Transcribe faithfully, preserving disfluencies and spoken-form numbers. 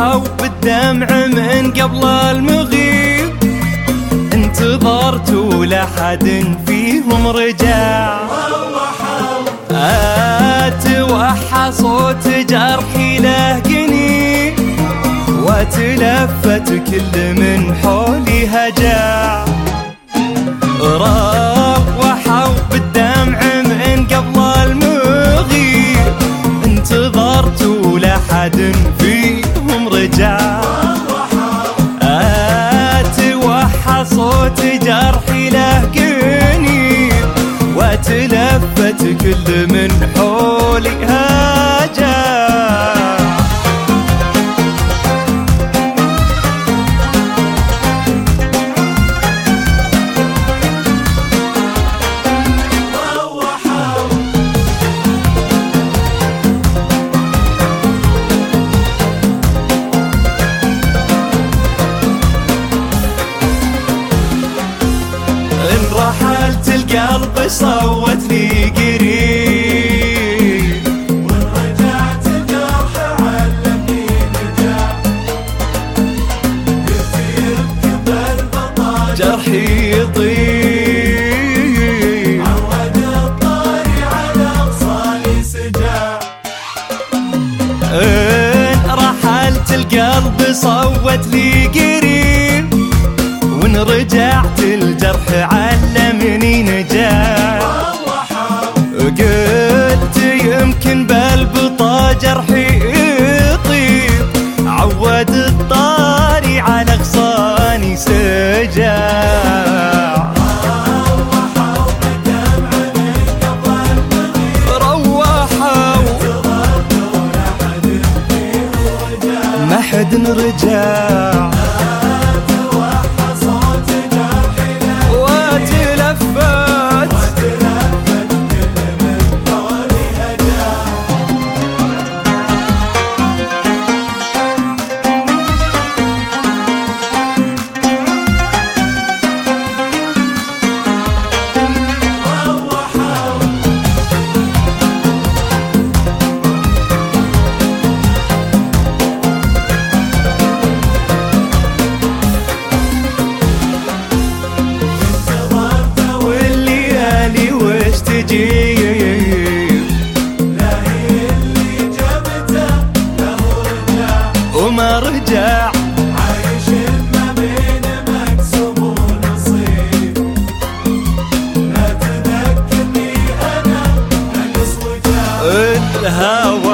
روحوا بالدمع من قبل المغيب، انتظرت ولا حد فيهم رجع. اتوحى صوت جرحي لاقني، وتلفت كل من حولي هجع. روحوا بالدمع من قبل المغيب، انتظرت ولا حد فيهم رجع. اتوحى صوت جرحي لاقني، وتلفت كل من حولي هجع. رحلت القلب صوت لي قريب، وان رجعت الجرح علمني نجاح. قلت يبكي بالبطاقة جرحي يطيب، عود الطاري على أغصاني سجاع. ان رحلت القلب صوت لي قريب، وان رجعت الجرح علمني نجاح. قلت يمكن بالبطا جرحي يطيب، عود الطاري على اغصاني سجاع. روحوا ما حد رجع. لا هي اللي جابته له رجع، وما رجع. عايش ما بين مكسب ونصيب. لا تذكرني انا نقص وجع. الهوى